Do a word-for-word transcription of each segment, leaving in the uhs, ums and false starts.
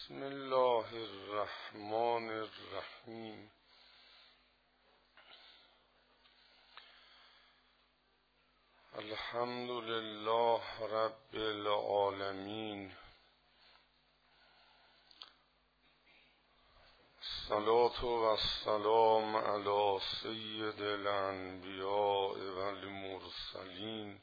بسم الله الرحمن الرحیم. الحمد لله رب العالمین. الصلاة و السلام علی سید الانبیاء و المرسلین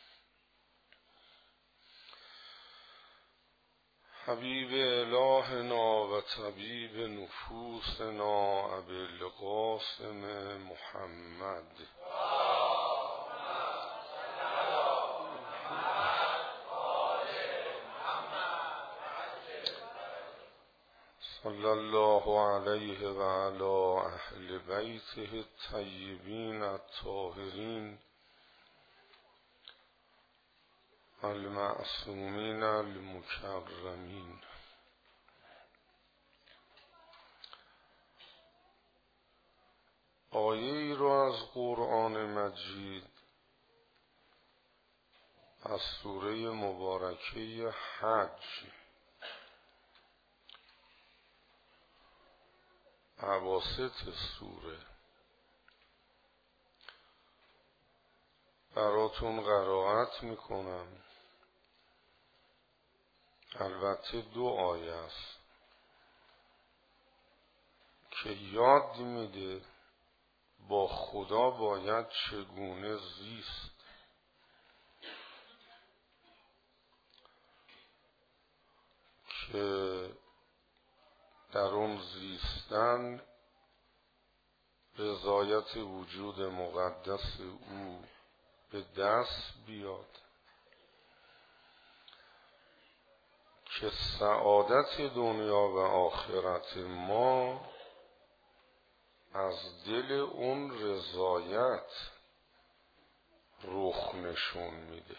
حبیب الهنا و طبیب نفوسنا ابی القاسم محمد صلی الله علیه و علی اهل بیته الطیبین الطاهرین المعصومین المکرمین. آیه ای رو از قرآن مجید از سوره مبارکه حج اواسط سوره براتون قرائت میکنم. البته دو آیه است که یاد میده با خدا باید چگونه زیست. که در اون زیستن رضایت وجود مقدس او به دست بیاد که سعادت دنیا و آخرت ما از دل اون رضایت رخ نشون میده.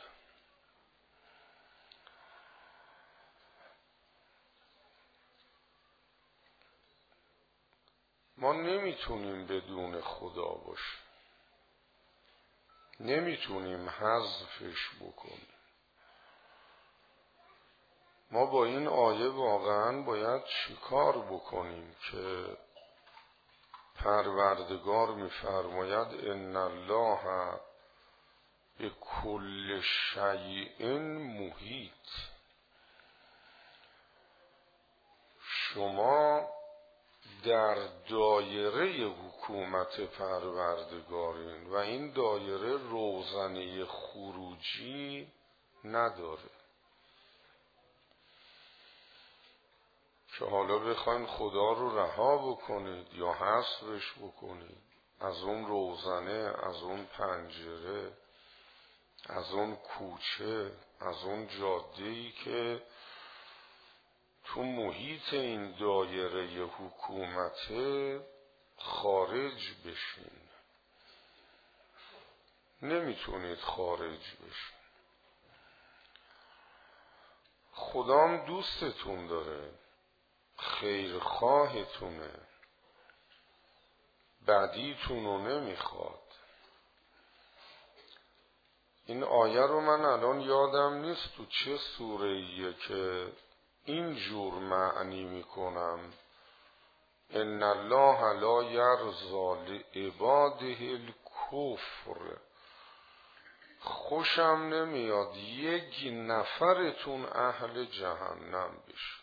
ما نمیتونیم بدون خدا باشیم، نمیتونیم حذفش بکنیم. ما با این آیه واقعا باید چیکار بکنیم که پروردگار میفرماید ان الله بكل شیء محیط. شما در دایره حکومت پروردگارین و این دایره روزنه خروجی نداره که حالا بخواین خدا رو رها بکنید یا حذفش بکنید از اون روزنه، از اون پنجره، از اون کوچه، از اون جاده‌ای که تو محیط این دایره حکومت خارج بشین. نمیتونید خارج بشین. خدام دوستتون داره، خیرخواهتونه، بدیتون رو نمیخواد. این آیه رو من الان یادم نیست تو چه سوره‌ایه که این جور معنی میکنم ان الله لا یرضی لعباده الکفر. خوشم نمیاد یک نفرتون اهل جهنم بشه.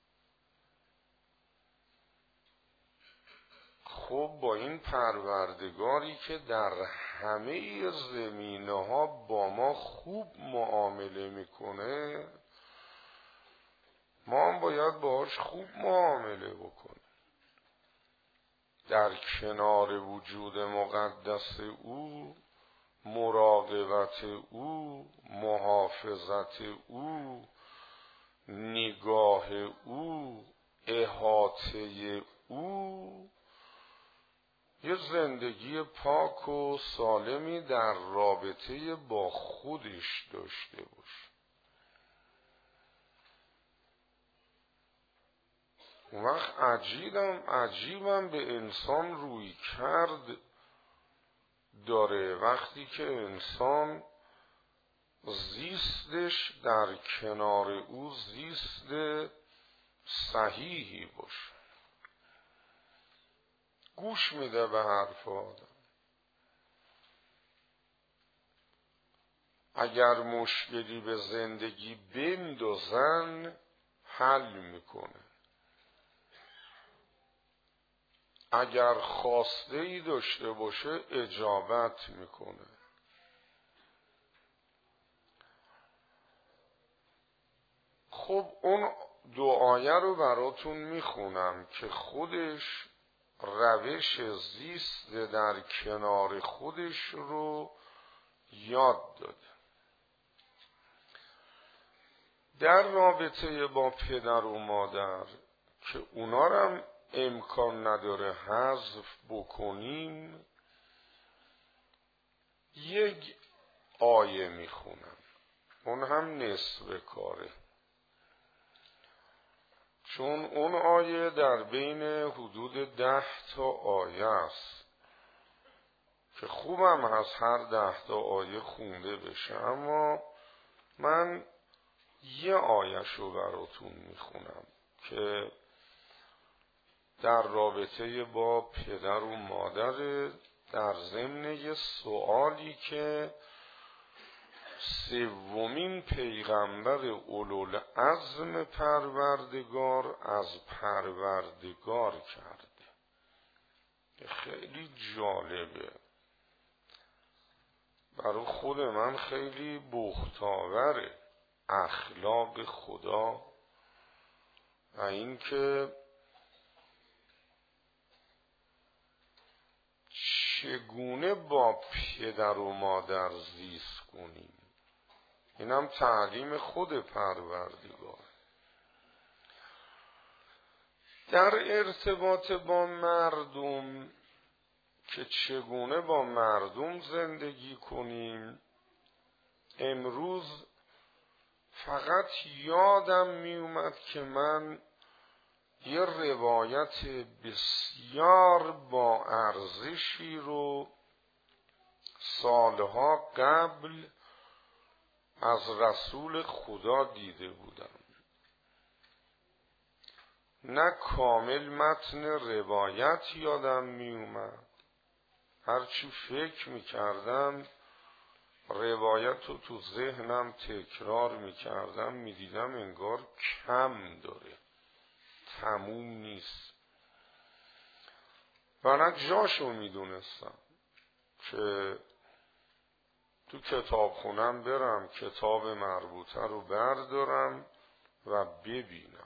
خب با این پروردگاری که در همه زمینه ها با ما خوب معامله میکنه، ما هم باید باهاش خوب معامله بکنیم. در کنار وجود مقدس او، مراقبت او، محافظت او، نگاه او، احاطه او، یه زندگی پاک و سالمی در رابطه با خودش داشته باشه. اون وقت عجیبم عجیبم به انسان روی کرد داره وقتی که انسان زیستش در کنار او زیست صحیحی باشه، گوش میده به حرف آدم. اگر مشکلی به زندگی بندازن حل میکنه، اگر خواسته ای داشته باشه اجابت میکنه. خب اون دعایه رو براتون میخونم که خودش روش زیست در کنار خودش رو یاد داده. در رابطه با پدر و مادر که اونا رو هم امکان نداره حذف بکنیم، یک آیه میخونم، اون هم نصف کاره، چون اون آیه در بین حدود ده تا آیه است که خوبم هست هر ده تا آیه خونده بشه، اما من یه آیه‌شو براتون میخونم که در رابطه با پدر و مادر، در ضمن یه سوالی که سومین پیغمبر اولوالعزم پروردگار از پروردگار کرده. خیلی جالبه، برای خود من خیلی بختاوره اخلاق خدا و این که چگونه با پدر و مادر زیست کنیم. اینم تعلیم خود پروردگار. در ارتباط با مردم که چگونه با مردم زندگی کنیم، امروز فقط یادم می اومد که من یه روایت بسیار با ارزشی رو سالها قبل از رسول خدا دیده بودم. نه کامل متن روایت یادم می اومد، هرچی فکر می کردم روایت رو تو ذهنم تکرار می کردم، می دیدم انگار کم داره، تموم نیست. و نه جاشو می دونستم که تو کتاب خونم برم کتاب مربوطه رو بردارم و ببینم.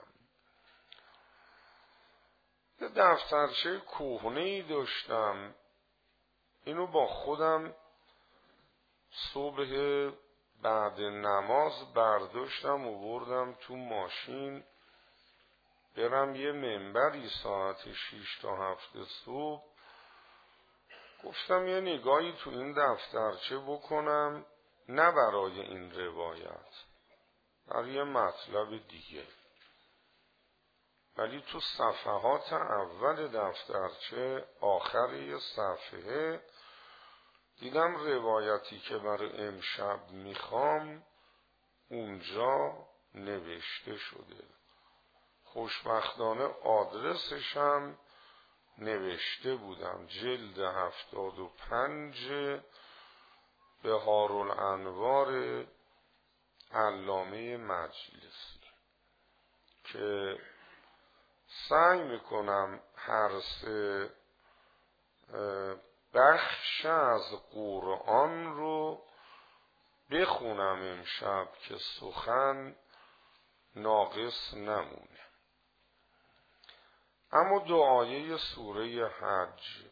یه دفترچه کهنه‌ای داشتم، اینو با خودم صبح بعد نماز برداشتم و بردم تو ماشین برم یه منبری ساعت شیش تا هفت صبح. گفتم یه نگاهی تو این دفترچه بکنم، نه برای این روایت، برای یه مطلب دیگه. ولی تو صفحات اول دفترچه آخر یه صفحه دیدم روایتی که برای امشب میخوام اونجا نوشته شده. خوشبختانه آدرسش هم نوشته بودم، جلد هفتاد و پنج بهارالانوار علامه مجلسی، که سعی میکنم هر سه بخش از قرآن رو بخونم امشب که سخن ناقص نمونه. اما دعایه سوره حج،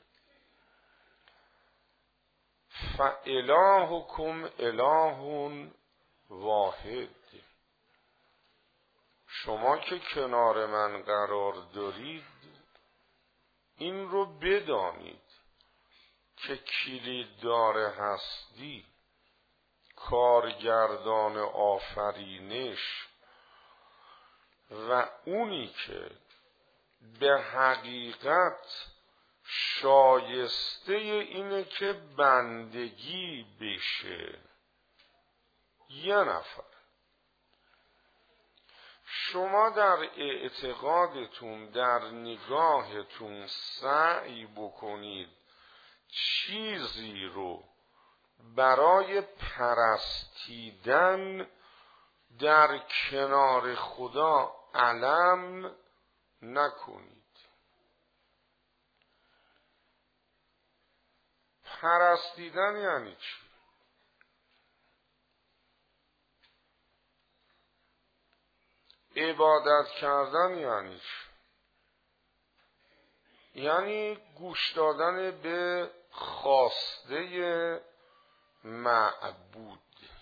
فَإِلَٰهُکُمْ إِلَٰهٌ واحد، شما که کنار من قرار دارید این رو بدانید که کلیددار هستی، کارگردان آفرینش و اونی که به حقیقت شایسته اینه که بندگی بشه، یه نفر. شما در اعتقادتون، در نگاهتون سعی بکنید چیزی رو برای پرستیدن در کنار خدا علم نکنید. پرستیدن یعنی چی؟ عبادت کردن یعنی چی؟ یعنی گوش دادن به خواسته معبود.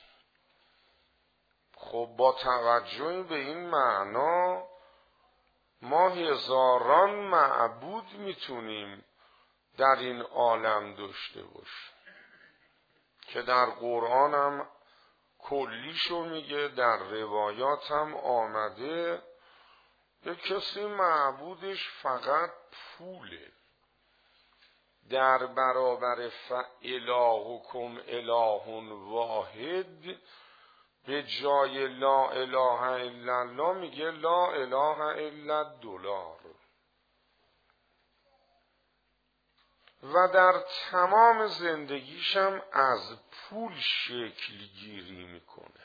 خب با توجه به این معنا ما هزاران معبود میتونیم در این عالم داشته باشیم که در قرآن هم کلیشو میگه، در روایات هم آمده. به کسی معبودش فقط پوله، در برابر فالهکم اله واحد به جای لا اله الا الله میگه لا اله الا دلار و در تمام زندگیشم از پول شکل گیری میکنه.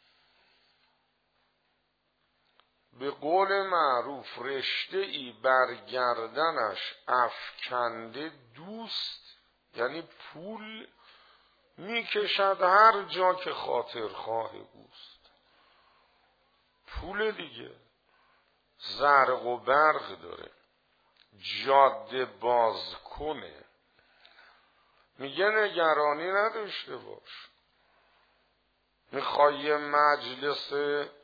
به قول معروف رشته ای بر گردنش افکنده دوست، یعنی پول میکشد هر جا که خاطرخواه اوست. پول دیگه زرق و برق داره، جاده باز کنه. میگه نگرانی نداشته باش، میخوای یه مجلس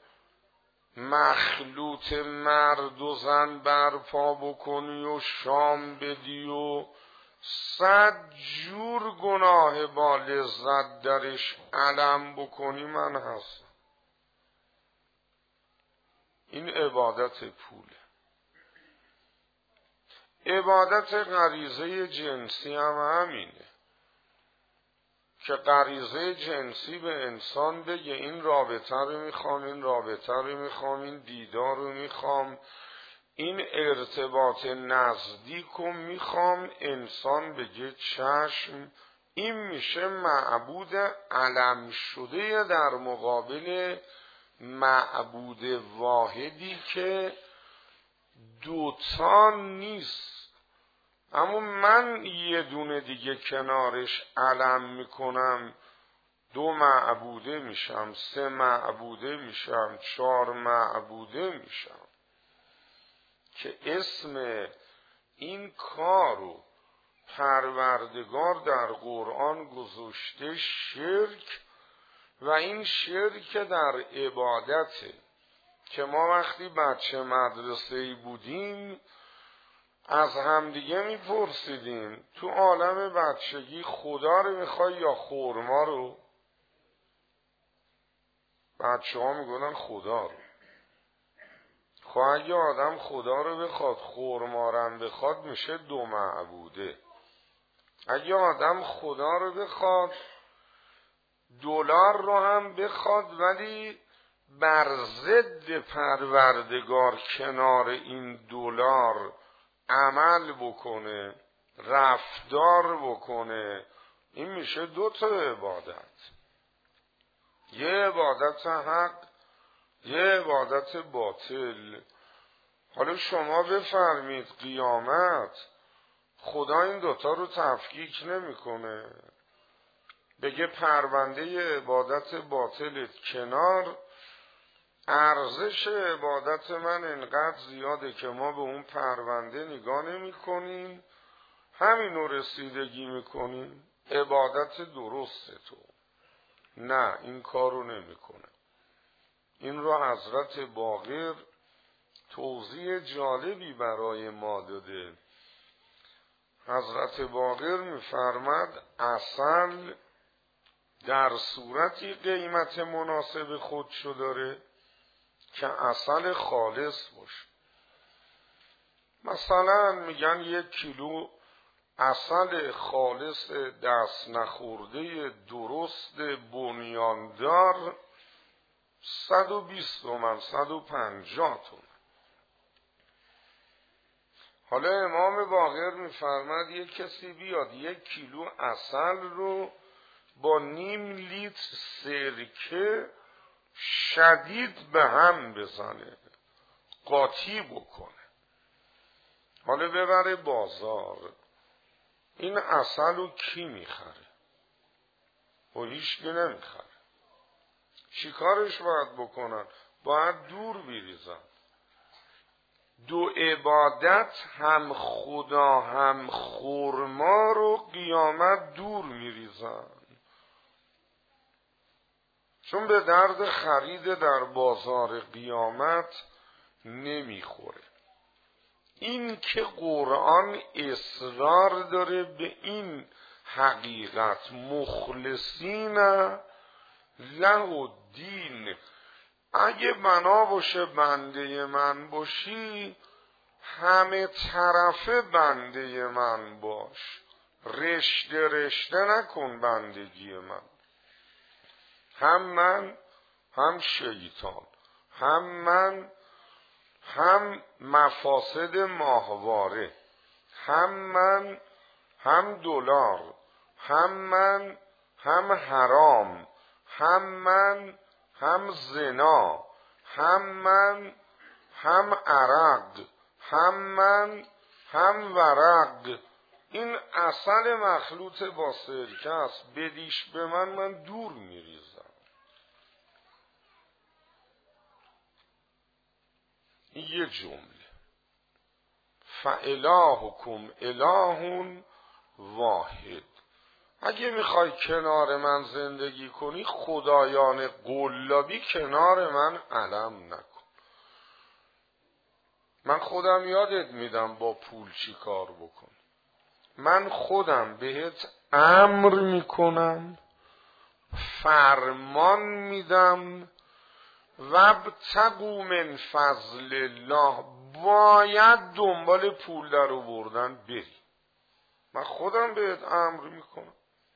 مخلوط مرد و زن برپا بکنی و شام بدی و صد جور گناه با لذت درش علم بکنی، من هستم. این عبادت پوله. عبادت غریزه جنسی هم همینه که غریزه جنسی به انسان بگه این رابطه رو میخوام، این رابطه رو میخوام، این دیدار رو میخوام، این ارتباط نزدیک رو میخوام. انسان بگه چشم. این میشه معبود علم شده در مقابل معبود واحدی که دوتا نیست. اما من یه دونه دیگه کنارش علم میکنم، دو معبوده میشم، سه معبوده میشم، چهار معبوده میشم، که اسم این کارو پروردگار در قرآن گذاشته شرک. و این شرک در عبادته که ما وقتی بچه مدرسه‌ای بودیم از همدیگه میپرسیدیم تو عالم بچگی خدا رو میخوای یا خورما رو؟ بچه ها میگونن خدا رو. خب اگه آدم خدا رو بخواد خورما رو بخواد میشه دو معبوده. اگه آدم خدا رو بخواد دلار رو هم بخواد ولی بر ضد پروردگار کنار این دلار عمل بکنه، رفتار بکنه، این میشه دو تا عبادت. یه عبادت حق، یه عبادت باطل. حالا شما بفرمید قیامت خدا این دوتا رو تفکیک نمیکنه، بگه پرونده عبادت باطلت کنار، ارزش عبادت من اینقدر زیاده که ما به اون پرونده نگاه نمی کنیم، همین رو رسیدگی میکنیم، عبادت درسته تو. نه، این کار رو نمی کنه. این رو حضرت باقر توضیح جالبی برای ما داده. حضرت باقر میفرماد عسل در صورتی قیمت مناسب خودشو داره که عسل خالص باشه. مثلا میگن یک کیلو عسل خالص دست نخورده درست بنیاندار صد و بیست تومن، صد و پنجاه تومن. حالا امام باقر میفرماد یک کسی بیاد یک کیلو عسل رو با نیم لیتر سرکه شدید به هم بزنه، قاطی بکنه، حالا ببره بازار. این عسل رو کی میخره؟ و هیچ کی نمیخره. چی کارش باید بکنن؟ باید دور بریزن. دو عبادت، هم خدا هم خرما رو قیامت دور میریزن، چون به درد خرید در بازار قیامت نمیخوره. این که قرآن اصرار داره به این حقیقت، مخلصین له الدین، اگه بنا باشه بنده من باشی همه طرفه بنده من باش، رشته رشته نکن بندگی من، هم من هم شیطان، هم من هم مفاسد ماهواره، هم من هم دلار، هم من هم حرام، هم من هم زنا، هم من هم عرق، هم من هم ورق. این عسل مخلوط با سرکه است، بدیش به من من دور میریزم. این یه جمله. فالهکم اله واحد. اگه میخوای کنار من زندگی کنی خدایان قلابی کنار من علم نکن. من خودم یادت میدم با پول چی کار بکن. من خودم بهت امر میکنم، فرمان میدم، وابتغوا من فضل الله، باید دنبال پول در آوردن بری. من خودم بهت امر میکنم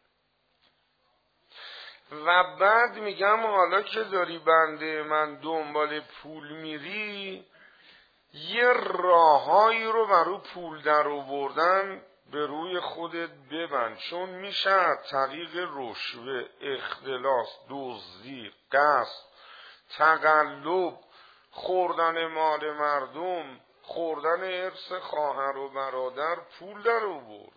و بعد میگم حالا که داری بنده من دنبال پول میری، یه راههایی رو برای پول در آوردن به روی خودت ببند، چون میشه از طریق رشوه، اختلاس، دزدی، غصب، تقلب، خوردن مال مردم، خوردن ارث خواهر و برادر پول در آورد.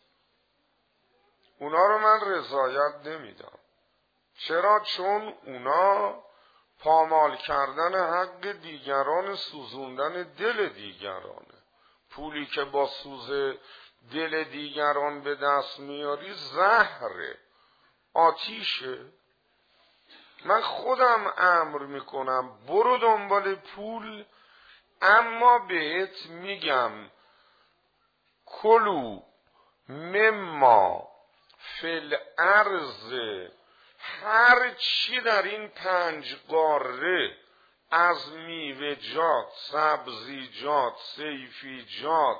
اونا رو من رضایت نمیدم. چرا؟ چون اونا پامال کردن حق دیگران، سوزوندن دل دیگرانه. پولی که با سوز دل دیگران به دست میاری زهره، آتیشه. من خودم امر میکنم برو دنبال پول، اما بهت میگم کلو مما فی الارض، هر چی در این پنج قاره از میوه‌جات، سبزیجات، صیفیجات،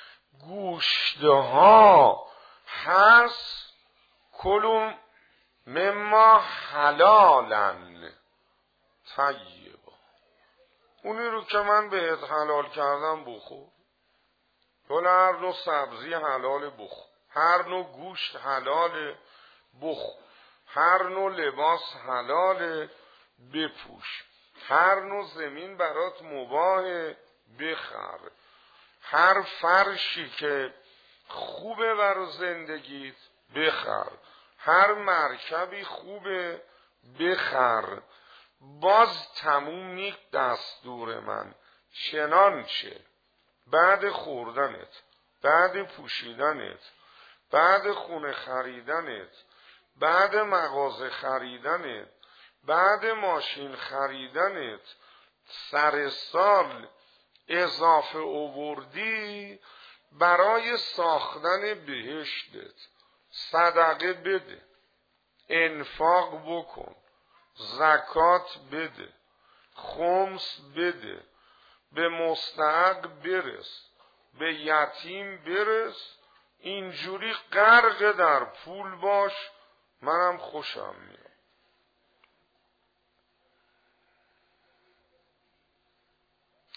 گوشتها هست، کلو مما حلالن طیبا، اونی رو که من بهت حلال کردم بخور. تو هر نوع سبزی حلال بخور، هر نوع گوشت حلال بخور، هر نوع لباس حلال بپوش، هر نوع زمین برات مباح بخر، هر فرشی که خوبه برای زندگیت بخر، هر مرکبی خوبه بخر. باز تموم نیست دستور من، چنانچه بعد خوردنت، بعد پوشیدنت، بعد خونه خریدنت، بعد مغازه خریدنت، بعد ماشین خریدنت، سر سال اضافه آوردی برای ساختن بهشتت، صدقه بده، انفاق بکن، زکات بده، خمس بده، به مستحق برس، به یتیم برس. اینجوری غرق در پول باش، منم خوشم میاد.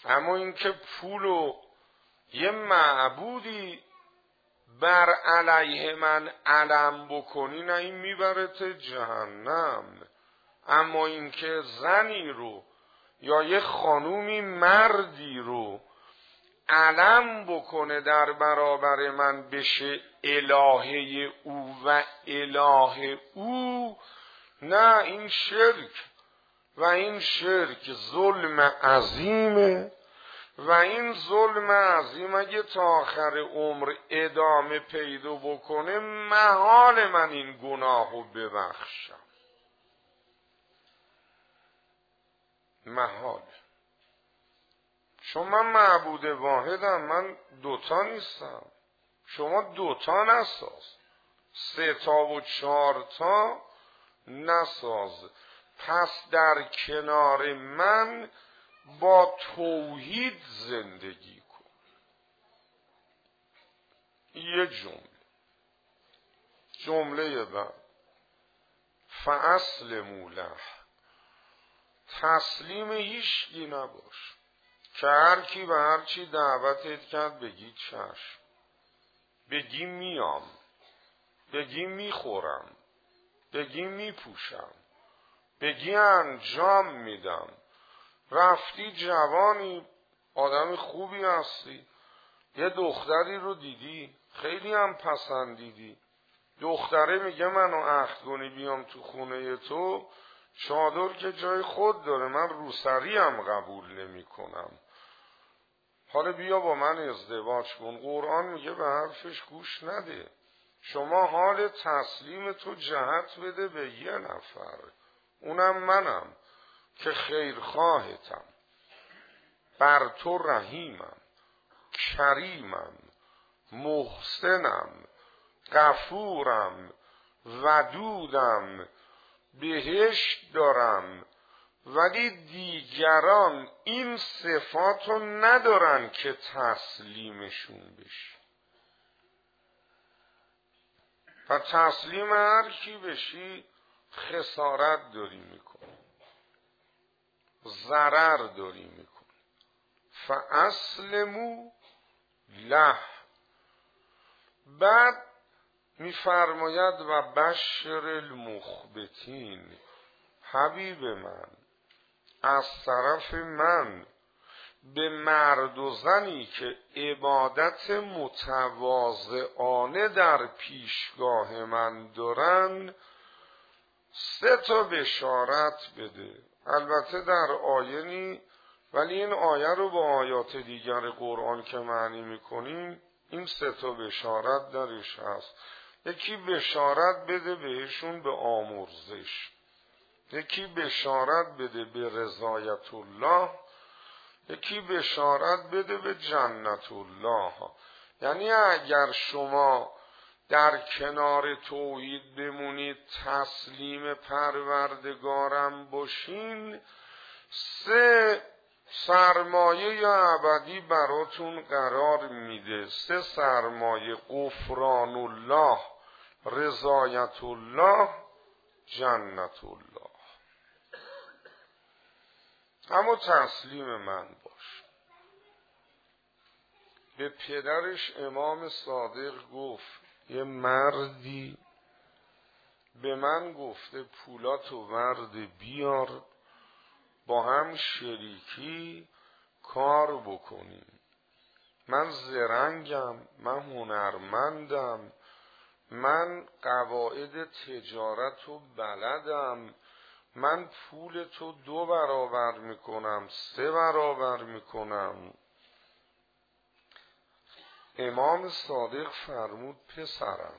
اما اینکه پولو یه معبودی بر علیه من علم بکنی، نه این میبرت جهنم. اما اینکه زنی رو یا یه خانومی مردی رو علم بکنه در برابر من بشه الهه او و اله او، نه این شرک و این شرک ظلم عظیمه و این ظلم عظیم اگه تا آخر عمر ادامه پیدا بکنه محال من این گناهو ببخشم، محال. چون من معبود واحدم، من دوتا نیستم. شما دوتا نساز، سه تا و چهار تا نساز. پس در کنار من با توحید زندگی کن. یه جمله جمله بعد فاسلموا له، تسلیم هیچکی نباش که هر کی به هر چی دعوتت کرد بگی چشم، بگی میام، بگی میخورم، بگی میپوشم، بگی انجام میدم. رفتی جوانی آدم خوبی هستی، یه دختری رو دیدی خیلی هم پسندیدی، دختره میگه منو عهد کنی بیام تو خونه تو، چادر که جای خود داره، من روسری هم قبول نمی کنم، حالا بیا با من ازدواج کن. قرآن میگه به حرفش گوش نده. شما حال تسلیم تو جهت بده به یه نفر، اونم منم که خیرخواهتم، بر تو رحیمم، کریمم، محسنم، غفورم، ودودم، بهشت دارم. ولی دیگران این صفاتو ندارن که تسلیمشون بشی. و تسلیم هر کی بشی خسارت داری میکنی، ضرر داری میکنی. فاسلموا له. بعد میفرماید و بشر المخبتین، حبیب من از طرف من به مرد و زنی که عبادت متواضعانه در پیشگاه من دارن سه تا بشارت بده. البته در آیه نی، ولی این آیه رو با آیات دیگر قرآن که معنی میکنیم این سه تا بشارت درش هست. یکی بشارت بده بهشون به آمرزش، یکی بشارت بده به رضایت الله، یکی بشارت بده به جنت الله. یعنی اگر شما در کنار توحید بمونید، تسلیم پروردگارم باشین، سه سرمایه یا ابدی براتون قرار میده. سه سرمایه: غفران الله، رضایت الله، جنت الله. اما تسلیم من باش. به پدرش امام صادق گفت یه مردی به من گفته پولاتو ورد بیار با هم شریکی کار بکنیم. من زرنگم، من هنرمندم، من قواعد تجارت و بلدم، من پول تو دو برابر میکنم، سه برابر میکنم. امام صادق فرمود پسرم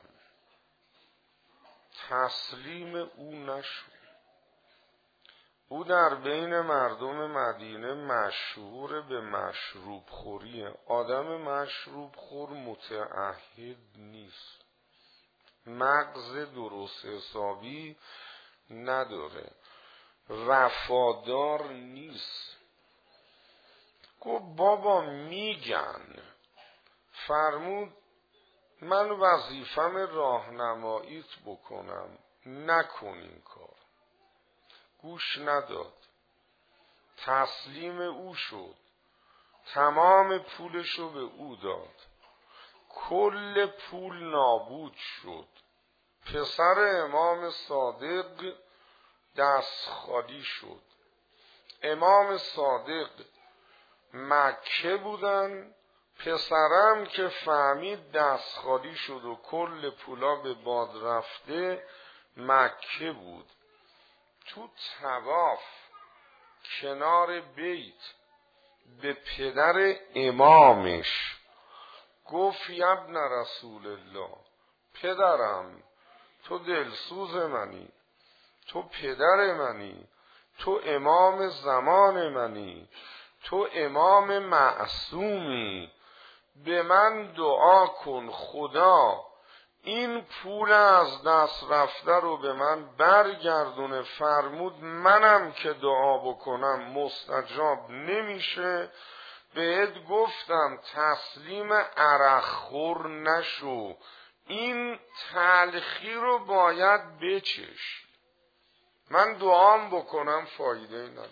تسلیم او نشو. او در بین مردم مدینه مشهور به مشروب خوریه. آدم مشروب خور متعهد نیست، مغز درست حسابی نداره، وفادار نیست. گفت بابا میگن. فرمود من وظیفم راهنماییت بکنم، نکن این کار. گوش نداد، تسلیم او شد. تمام پولشو به او داد. کل پول نابود شد. پسر امام صادق دست خالی شد. امام صادق مکه بودن، پسرم که فهمید دست خالی شد و کل پولا به باد رفته مکه بود. تو طواف کنار بیت به پدر امامش گفت ابن رسول الله، پدرم تو دلسوز منی، تو پدر منی، تو امام زمان منی، تو امام معصومی، به من دعا کن خدا این پول از دست رفته رو به من برگردونه. فرمود منم که دعا بکنم مستجاب نمیشه، بهت گفتم تسلیم عرقخور نشو، این تلخی رو باید بچش، من دعام بکنم فایده نداره.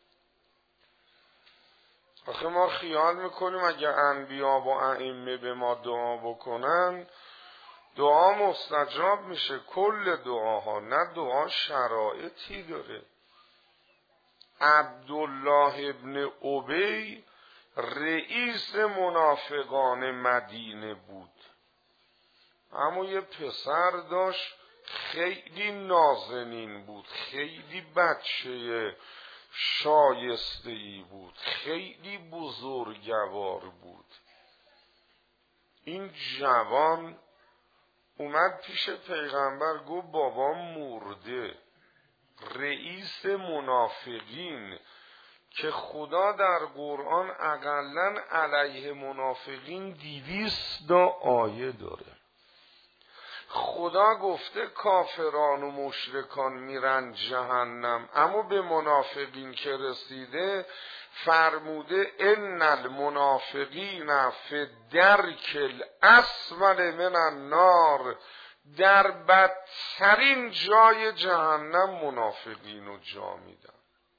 آخه ما خیال میکنیم اگه انبیا و ائمه به ما دعا بکنن دعا مستجاب میشه. کل دعاها نه، دعا شرایطی داره. عبدالله ابن ابی رئیس منافقان مدینه بود، اما یه پسر داشت خیلی نازنین بود، خیلی بچه شایسته‌ای بود، خیلی بزرگوار بود. این جوان اومد پیش پیغمبر گفت بابام مرده. رئیس منافقین که خدا در قرآن اقلن علیه منافقین دویست تا آیه داره. خدا گفته کافران و مشرکان میرن جهنم، اما به منافقین که رسیده فرموده ان المنافقین فی الدرک الاسفل من النار، در بدترین جای جهنم منافقین رو جا میدن.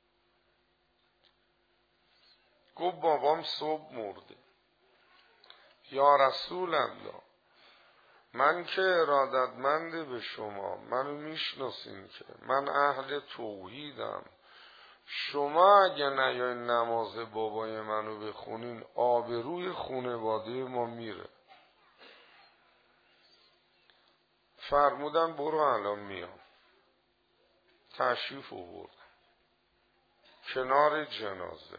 گفت بابام صبح مرده. یا رسول الله، من که ارادتمند به شما، منو میشناسین که من اهل توحیدم، شما اگه نیاین نماز بابای منو بخونین آبروی خانواده ما میره. فرمودن برو الان میام. تشریف آوردن کنار جنازه.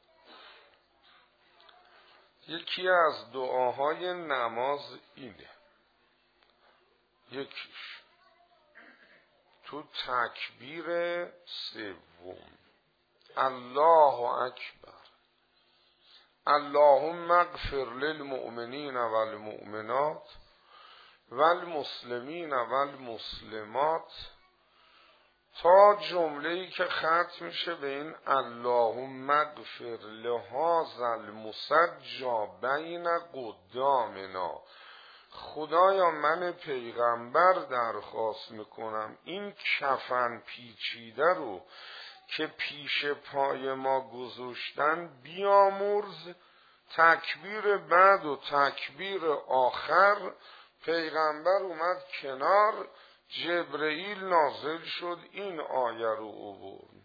یکی از دعاهای نماز اینه، یکیش تو تکبیر سوم الله اکبر اللهم اغفر للمؤمنین والمؤمنات والمسلمین والمسلمات، تا جمله‌ای که ختم میشه به این اللهم اغفر لهذا المسجى بین قدامنا. خدایا من پیغمبر درخواست میکنم این کفن پیچیده رو که پیش پای ما گذاشتن بیامرز. تکبیر بعد و تکبیر آخر پیغمبر اومد کنار، جبرئیل نازل شد این آیه رو آورد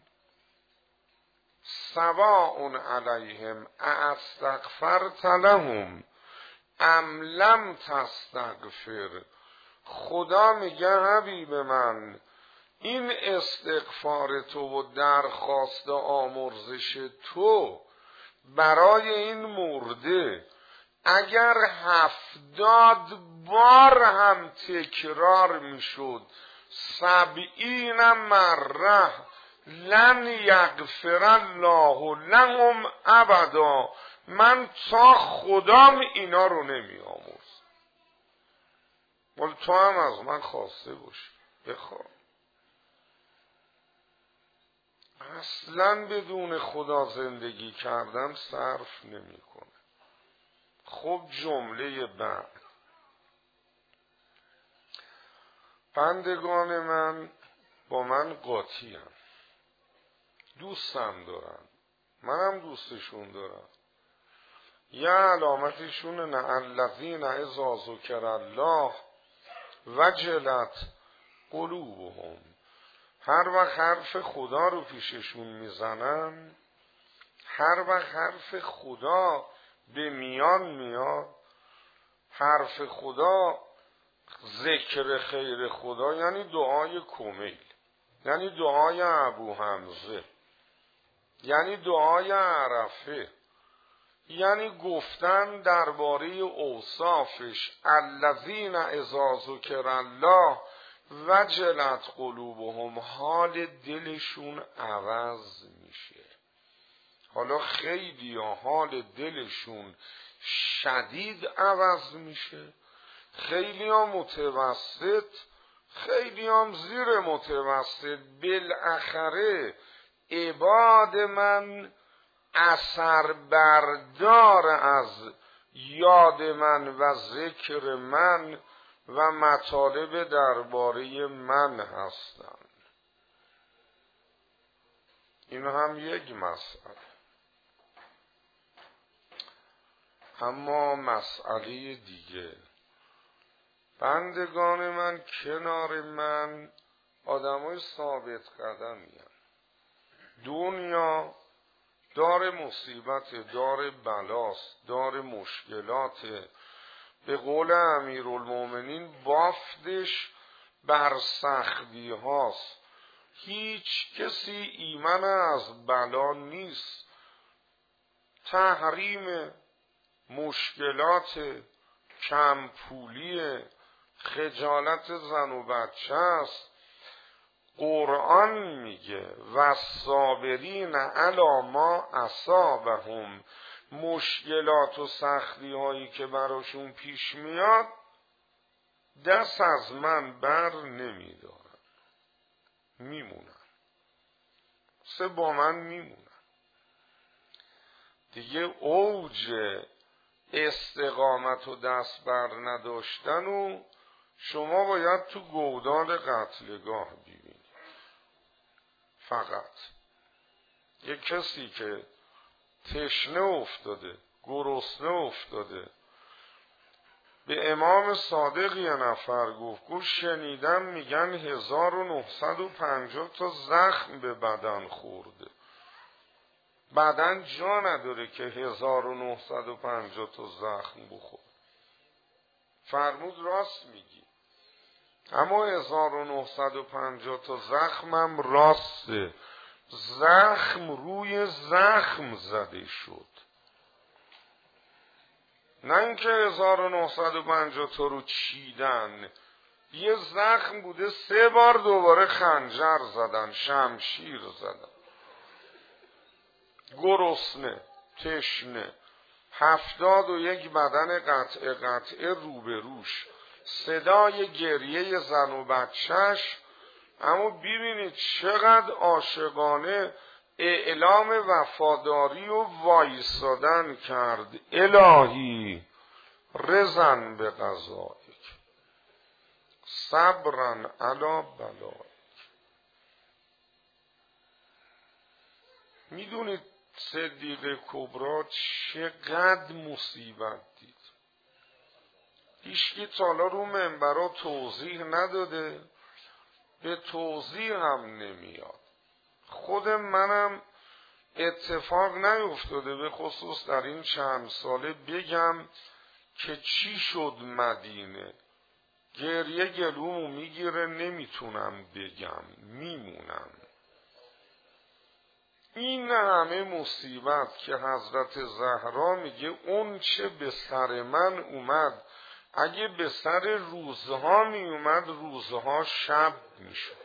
سواء علیهم استغفرت لهم ام لم تستغفر. خدا میگه حبیب من این استغفار تو و درخواست آمرزش تو برای این مرده اگر هفتاد بار هم تکرار میشد سبعین مره لن یغفر الله لهم ابدا، من تا خدام اینا رو نمی آمرز. ولی تو هم از من خواسته باشی بخواه. اصلا بدون خدا زندگی کردن صرف نمی کنه. خب جمله بعد، بندگان من با من قاطی هم. دوستم دارن، منم دوستشون دارم، یه علامتشون نه الذین اذا ذکر الله وجلت قلوبهم، هر وقت حرف خدا رو پیششون میزنن، هر وقت حرف خدا به میان میاد، حرف خدا ذکر خیر خدا، یعنی دعای کمیل، یعنی دعای ابو حمزه، یعنی دعای عرفه، یعنی گفتن درباره اوصافش الذین اذا ذکر الله وجلت قلوبهم، حال دلشون عوض میشه. حالا خیلی ها حال دلشون شدید عوض میشه، خیلی ها متوسط، خیلی هم زیر متوسط، بالاخره عباد من اثر بردار از یاد من و ذکر من و مطالب درباره من هستند. این هم یک مسئله. اما مسئله دیگه، بندگان من کنار من آدمای ثابت قدمی هستند. دنیا دار مصیبت، دار بلاست، دار مشکلات. به قول امیرالمومنین بافتش بر سختی هاست. هیچ کسی ایمن از بلا نیست. تحریم، مشکلات، کم پولی، خجالت زن و بچه است. قرآن میگه و صابرین علی ما اصابهم، مشکلات و سختی هایی که براشون پیش میاد دست از من بر نمیدارن، میمونن، سه با من میمونن. دیگه اوج استقامت و دست بر نداشتن و شما باید تو گودال قتلگاه ببینید. فقط یک کسی که تشنه افتاده، گرسنه افتاده، به امام صادق یه نفر گفت گفت شنیدم میگن هزار و نهصد و پنجاه تا زخم به بدن خورده، بدن جا نداره که هزار و نهصد و پنجاه تا زخم بخور. فرمود راست میگی، اما هزار و نهصد و پنجاه تا زخمم راسته، زخم روی زخم زده شد، نه اینکه هزار و نهصد و پنجاه تا رو چیدن. یه زخم بوده سه بار دوباره خنجر زدن، شمشیر زدن. گرسنه، تشنه، هفتاد و یک بدن قطعه قطعه روبروش، صدای گریه زن و بچهش. اما ببینید چقدر عاشقانه اعلام وفاداری و وایسادن کرد. الهی رضا به قضایک صبرا علی بلایک. میدونید صدیقه کبری چقدر مصیبت دید؟ هیچکی تا حالا رو منبرها توضیح نداده، به توضیح هم نمیاد. خود منم اتفاق نیفتاده به خصوص در این چند ساله بگم که چی شد مدینه. گریه گلومو میگیره، نمیتونم بگم، میمونم. این همه مصیبت که حضرت زهرا میگه اون چه به سر من اومد، اگه به سر روزها می اومد روزها شب میشد.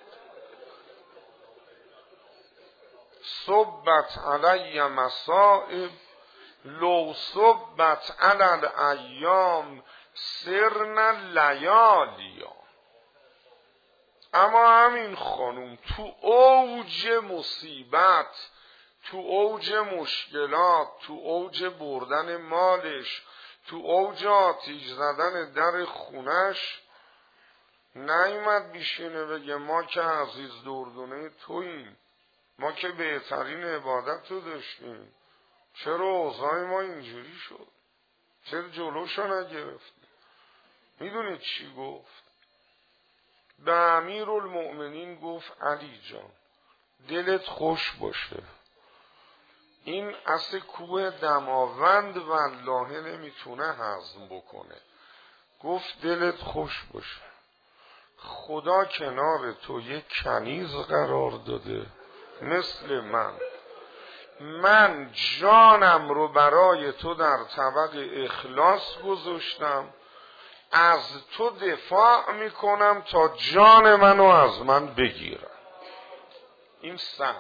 صبت علی مصائب لو صبت علی الایام سرنا لیالیا. اما همین خانوم تو اوج مصیبت، تو اوج مشکلات، تو اوج بردن مالش، تو اوج آتیش زدن در خونش، نیومد بیشینه بگه ما که عزیز دردونه توییم، ما که بهترین عبادت رو داشتیم، چرا اوضاع ما اینجوری شد؟ چرا جلوشو نگرفتی؟ میدونید چی گفت؟ به امیرالمؤمنین گفت علی جان دلت خوش باشه، این اصل کوه دماوند والله نمیتونه هضم بکنه. گفت دلت خوش باشه، خدا کنار تو یک کنیز قرار داده مثل من، من جانم رو برای تو در طبق اخلاص گذاشتم، از تو دفاع میکنم تا جان منو از من بگیرم. این صبر،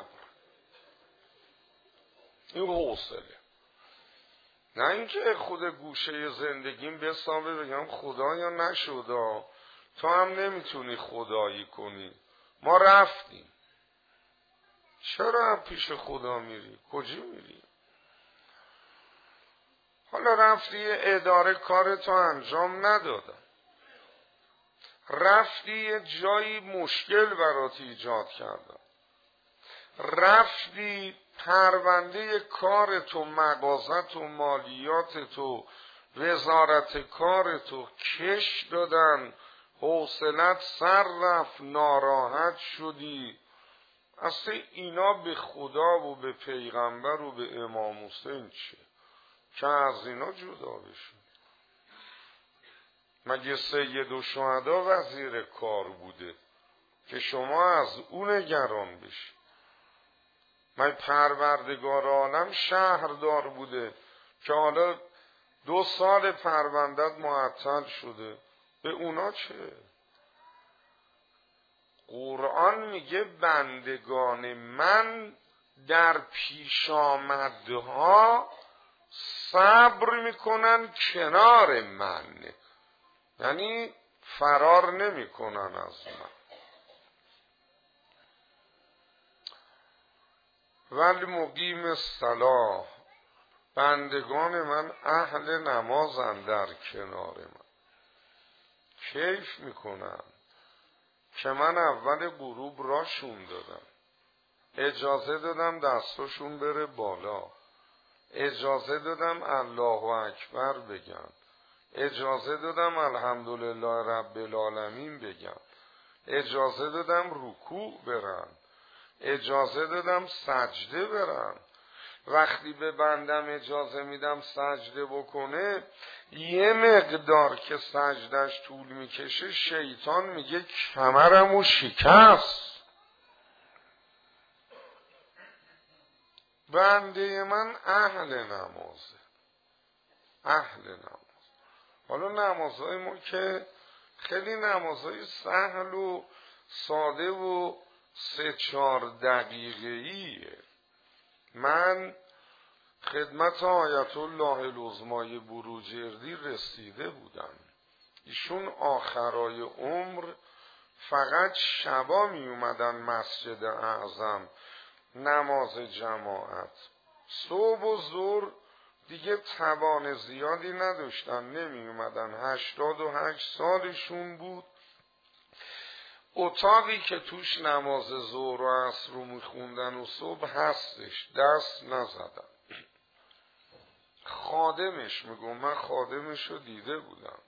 این حوصله. نه اینکه خود گوشه زندگیم بسامه بگم خدایا نشدا تو هم نمیتونی خدایی کنی. ما رفتیم، چرا هم پیش خدا میری؟ کجا میری؟ حالا رفتی یه اداره کارتو انجام ندادن، رفتی یه جایی مشکل برات ایجاد کردن، رفتی پرونده کارتو، مغازتو، مالیاتتو، وزارت کارتو کش دادن، حوصلت سر رفت، ناراحت شدی. اصلا اینا به خدا و به پیغمبر و به امام حسین چه که از اینا جدا بشن؟ مگه سید الشهدا وزیر کار بوده که شما از اون نگران بشی؟ من پروردگار عالم شهردار بوده که حالا دو سال پروندت معطل شده، به اونا چه؟ قرآن میگه بندگان من در پیش آمدها صبر میکنن کنار من، یعنی فرار نمیکنن از من. ولی مقیم الصلاة، بندگان من اهل نمازن در کنار من، کیف میکنن که من اول غروب راشون دادم، اجازه دادم دستاشون بره بالا، اجازه دادم الله اکبر بگن، اجازه دادم الحمدلله رب العالمین بگن، اجازه دادم رکوع برن، اجازه دادم سجده برن. وقتی به بندم اجازه میدم سجده بکنه، یه مقدار که سجدش طول میکشه شیطان میگه کمرمو شکست. بنده من اهل نمازه، اهل نماز. حالا نمازهای ما که خیلی نمازهای سهل و ساده و سه چهار دقیقه‌ایه. من خدمت آیت الله العظمای بروجردی رسیده بودم. ایشون آخرای عمر فقط شبا می اومدن مسجد اعظم نماز جماعت، صبح و ظهر دیگه توان زیادی نداشتن، نمی اومدن. هشتاد و هشت سالشون بود. اتاقی که توش نماز ظهر و عصر رو میخوندن و صبح هستش، دست نزدن. خادمش میگو، من خادمش رو دیده بودم،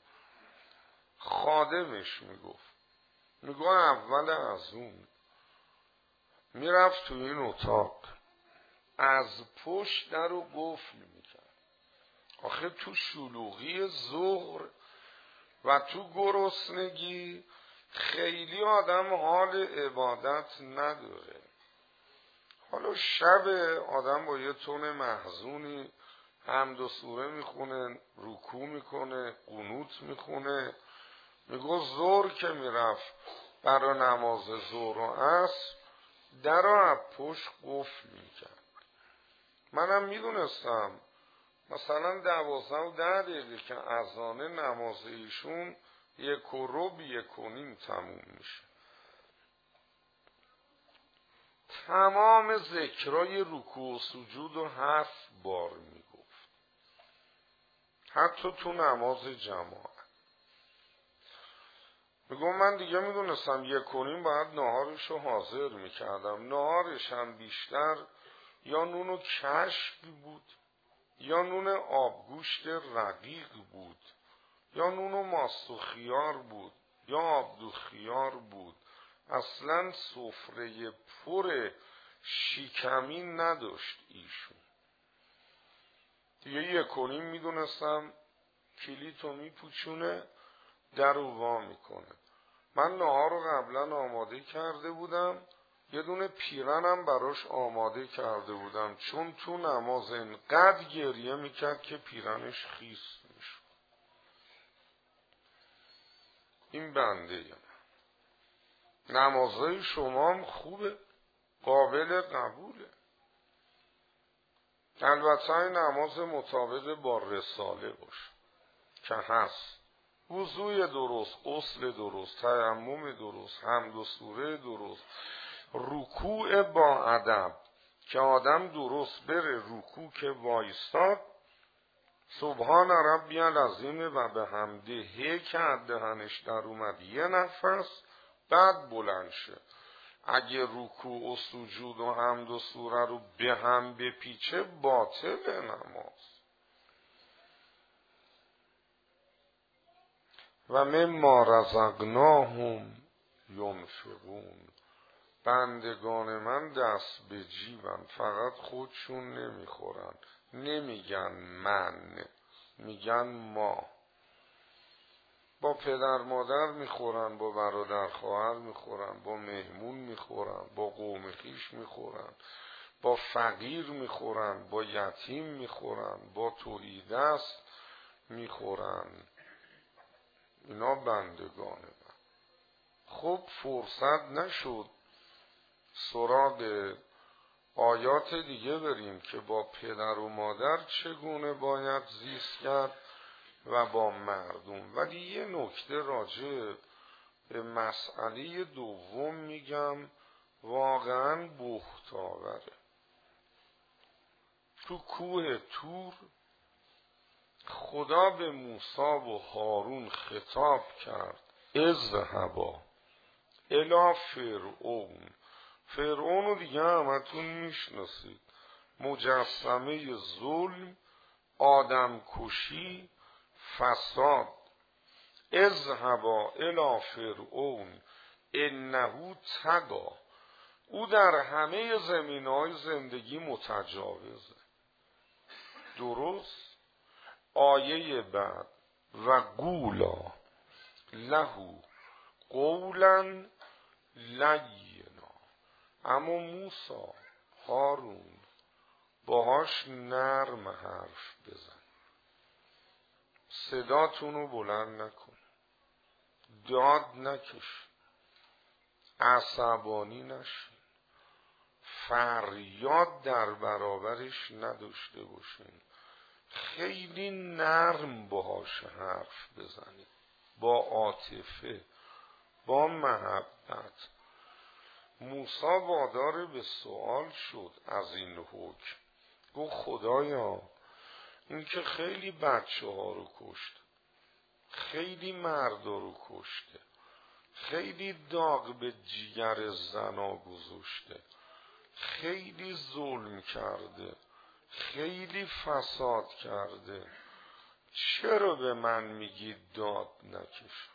خادمش میگفت، میگو اول از اون میرفت تو این اتاق، از پشت در رو قفل میکرد. آخه تو شلوغی ظهر و تو گرسنگی خیلی آدم حال عبادت نداره. حالا شب آدم با یه تون محزونی حمد و سوره میخونه، رکوع میکنه، قنوت میخونه. میگو ظهر که میرفت برای نماز ظهر و عصر در رو از پشت قفل میکرد. منم میدونستم مثلا دوازده و ده دقیقه که اذان نماز ایشون یک و ربع یک و نیم تموم میشه. تمام ذکرای رکوع و سجود و هفت بار میگفت، حتی تو نماز جماعت. میگم من دیگه میدونستم یک و نیم باید نهارشو حاضر میکردم. نهارش هم بیشتر یا نون و کشک بود یا نون آبگوشت رقیق بود، یا نون و ماست و خیار بود، یا آبدو خیار بود. اصلا سفره پر شیکمی نداشت ایشون. دیگه یک و نیم میدونستم کلیتو میپوچونه، در رو وا میکنه. من نهار رو قبلا آماده کرده بودم، یه دونه پیرنم براش آماده کرده بودم، چون تو نماز اینقدر گریه میکرد که پیرنش خیس میشد. این بنده من. نمازهای شما هم خوبه، قابل قبوله. البته نماز مطابق با رساله باشه که هست. وضوی درست، غسل درست، تیمم درست، حمد و سوره درست، رکوع با ادب که آدم درست بره رکوع که وایستاد سبحان ربی العظیم و به حمده هی که دهنش در اومد یه نفس، بعد بلند شه. اگه رکوع و سجود و حمد و سوره رو به هم بپیچه باطل نماز. و مما رزقناهم ینفقون. بندگان من دست به جیبن، فقط خودشون نمیخورن، نمیگن من، میگن ما. با پدر مادر میخورن، با برادر خواهر میخورن، با مهمون میخورن، با قوم خویش میخورن، با فقیر میخورن، با یتیم میخورن، با تهیدست میخورن. اینا بندگان من. خب فرصت نشد سراغ آیات دیگه بریم که با پدر و مادر چگونه باید زیست کرد و با مردم. ولی یه نکته راجع به مسئله دوم میگم، واقعا بهتاوره. تو کوه تور خدا به موسی و هارون خطاب کرد اذهبا الی فرعون. فرعون رو دیگه همتون میشناسید، مجسمه ظلم، آدم کشی، فساد. اذهبا الی فرعون انه طغی. او در همه زمینهای زندگی متجاوزه. درست؟ آیه بعد و قولا له قولا لینا. اما موسی، هارون، باهاش نرم حرف بزن، صداتونو بلند نکن، داد نکش، عصبانی نشین، فریاد در برابرش نداشته باشین. خیلی نرم باهاش حرف بزنید، با عاطفه، با محبت. موسی وادار به سوال شد از این حکم. گفت خدایا این که خیلی بچه ها رو کشت، خیلی مردا رو کشته، خیلی داغ به جیگر زنا گذاشته، خیلی ظلم کرده، خیلی فساد کرده، چرا به من میگی داد نکش؟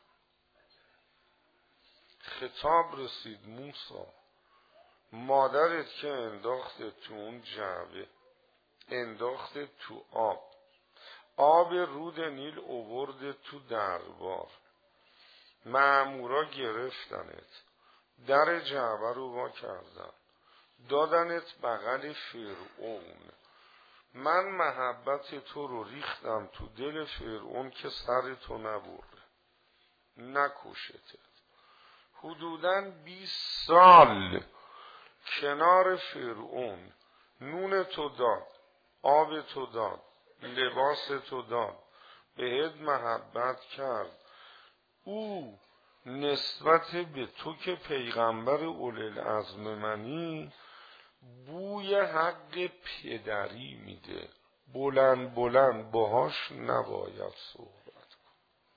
خطاب رسید موسی، مادرت که انداخته تو اون جعبه، انداخته تو آب، آب رود نیل آورده تو دربار، مأمورا گرفتنت، در جعبه رو وا کردن، دادنت بغل فرعون. من محبت تو رو ریختم تو دل فرعون که سر تو نبره، نکشتت. حدوداً بیست سال کنار فرعون نون تو داد، آب تو داد، لباس تو داد، بهت محبت کرد. او نسبت به تو که پیغمبر اولوالعزم منی بوی حق پدری میده. بلند بلند باهاش نباید صحبت کن.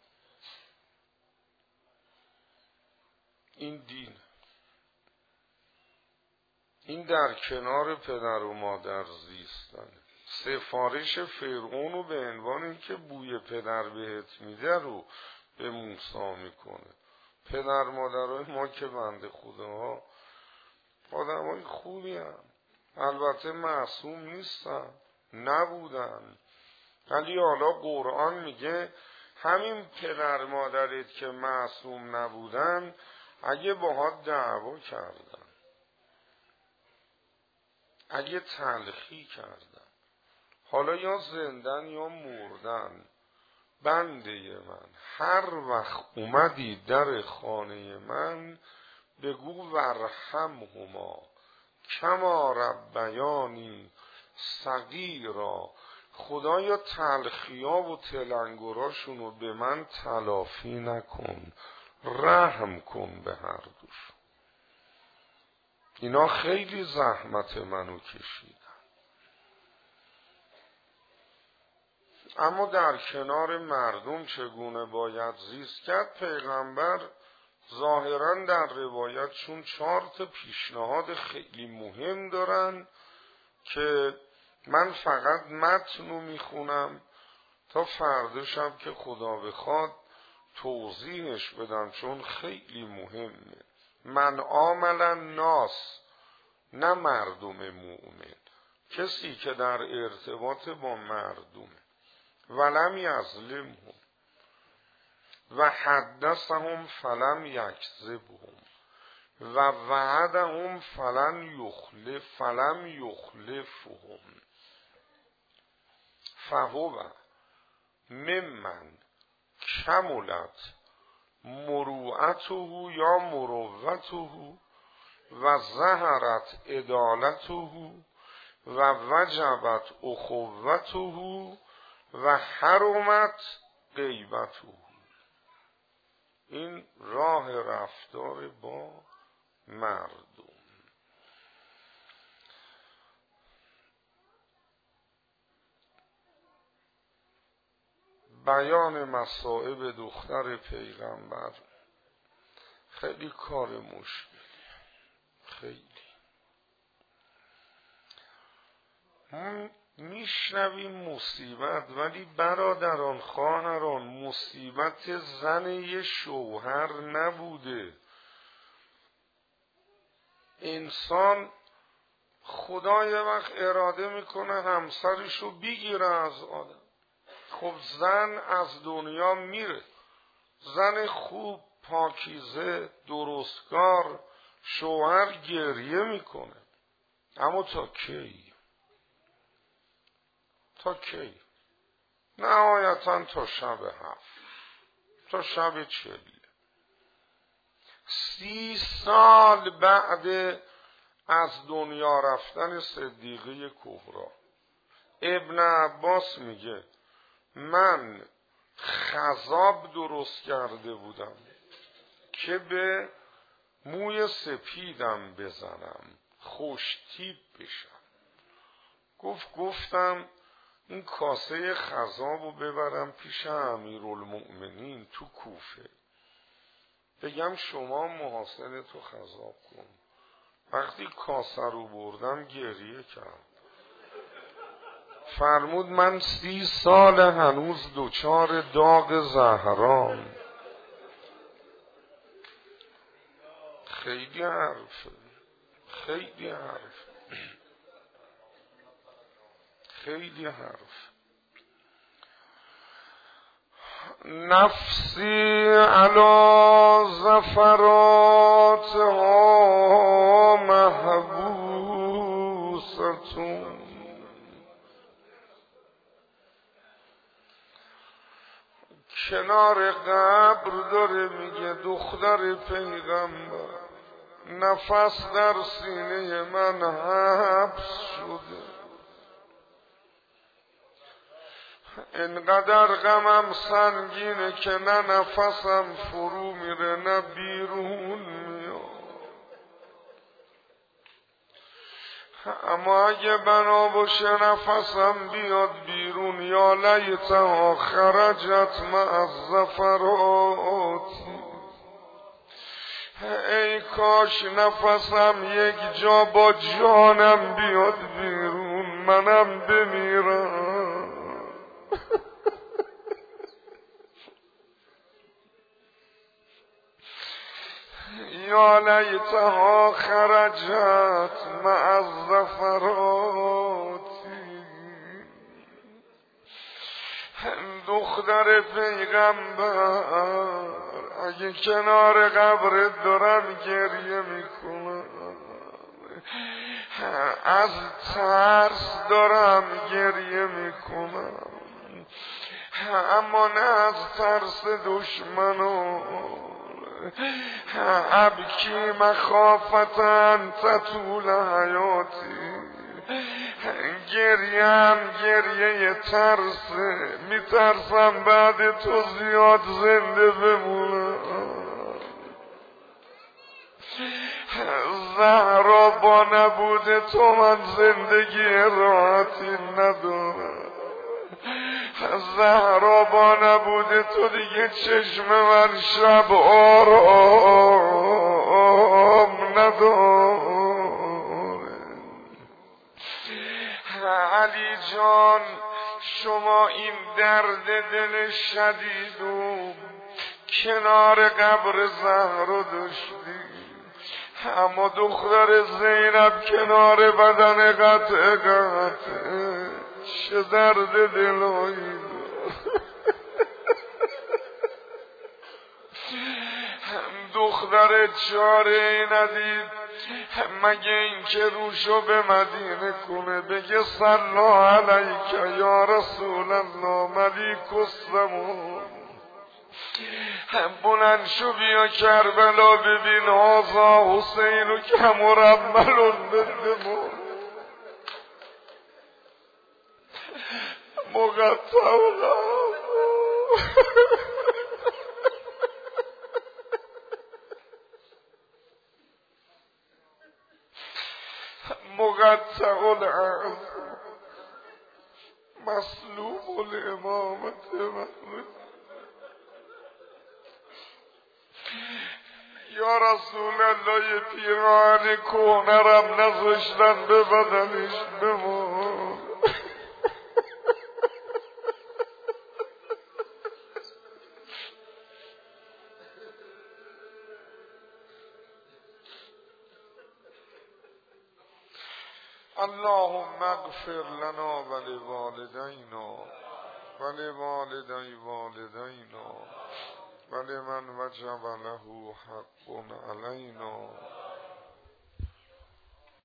این دین، این در کنار پدر و مادر زیستنه. سفارش فرعون رو به عنوان اینکه بوی پدر بهت میده رو به موسی میکنه. پدر مادرای ما که بنده خداها آدمای خوبی هم. البته معصوم نیستن، نبودن، ولی حالا قرآن میگه همین پدر مادرت که معصوم نبودن اگه باهات دعوا کردن، اگه تلخی کردن، حالا یا زندن یا مردن، بنده من هر وقت اومدی در خانه من بگو ورحمهما کما ربیانی صغیرا. خدایا تلخیا و تلنگراشونو به من تلافی نکن، رحم کن به هر دوش. اینا خیلی زحمت منو کشیدن. اما در کنار مردم چگونه باید زیست کرد؟ پیغمبر ظاهرا در روایتشون چهار تا پیشنهاد خیلی مهم دارن که من فقط متنو میخونم تا فردا شب که خدا بخواد توضیحش بدم، چون خیلی مهمه. من عامل الناس، نه مردم مؤمن، کسی که در ارتباط با مردمه. ولم یظلمهم و حدثهم فلم یکذبهم و وعدهم فلم یخلف فلم یخلفهم فهو ممن کملت مروءته یا مروته و ظهرت عدالته و وجبت اخوته و حرمت غیبته. این راه رفتار با مردم. بیان مصائب دختر پیغمبر خیلی کار مشکلی، خیلی ما میشنویم مصیبت، ولی برادران خواهران مصیبت زن یه شوهر نبوده. انسان خدا یه وقت اراده میکنه همسرشو بگیره از آدم، خب زن از دنیا میره. زن خوب، پاکیزه، درستکار، شوهر گریه میکنه. اما تا کی؟ تا کی؟ نهایتا تا شب هفت، تا شب چل. سی سال بعد از دنیا رفتن صدیقه کبرا، ابن عباس میگه من خضاب درست کرده بودم که به موی سپیدم بزنم خوشتیب بشم. گفت گفتم این کاسه خضابو ببرم پیش امیرالمؤمنین تو کوفه، بگم شما محاسن تو خضاب کن. وقتی کاسه رو بردم گریه کرد، فرمود من سی سال هنوز دوچار داغ زهرام. خیلی حرفه، خیلی حرف، خیلی حرف. نفسی علی زفراتها محبوستون. کنار قبر داره میگه دختر پیغمبر نفس در سینه من حبس شده، انقدر غمم سنگینه که نه نفسم فرو میره نه بیرون میاد. اما اگه بنا باشه نفسم بیاد بیرون، یا لیتها خرجت مع الزفرات، ای کاش نفسم یک جا با جانم بیاد بیرون. منم بمیرم. یا لیتها خرجت مع الزفرات. دختر پیغمبر اگه کنار قبرت دارم گریه میکنم، از ترس دارم گریه میکنم، اما نه از ترس دشمنان. ابکی مخافتن تطول حیاتی، گریم گریه ترسه، میترسم بعد تو زیاد زنده بمونم. زهرا با نبود تو من زندگی راحتی ندارم. زهرا با نبود تو دیگه چشم من شب آرام نداره. علی جان شما این درد دل شدیدو کنار قبر زهرا داشتی، اما دختر زینب کنار بدن قطع قطع چه درد دلایی دختر چاره ندید مگه این که روشو به مدینه کنه بگه صلی علیک یا رسول الله ملیک السماء. بلند شو بیا کربلا ببین هازا حسین و کمرملون بدمون مقطع مقطع العرض مسلوب الامامت محمد. یا رسول الله یه پیراهن کهنرم نذاشتن به بدنش بمون. اللهم اغفر لنا ولوالدینا ولوالدی والدینا ولمن وجب له حق علینا